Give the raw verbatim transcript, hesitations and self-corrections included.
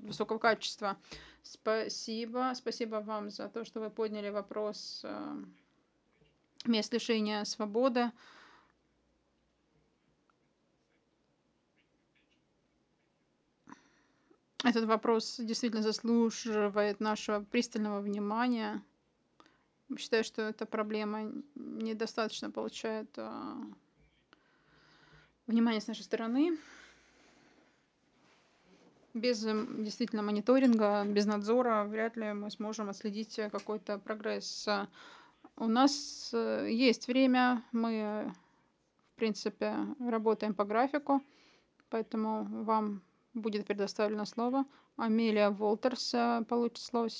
высокого качества. Спасибо. Спасибо вам за то, что вы подняли вопрос э, мест лишения свободы. Этот вопрос действительно заслуживает нашего пристального внимания. Считаю, что эта проблема недостаточно получает а, внимания с нашей стороны. Без м, действительно мониторинга, без надзора вряд ли мы сможем отследить э, какой-то прогресс. А, У нас э, есть время, мы, э, в принципе, работаем по графику, поэтому вам будет предоставлено слово. Амелия Волтерс э, получит слово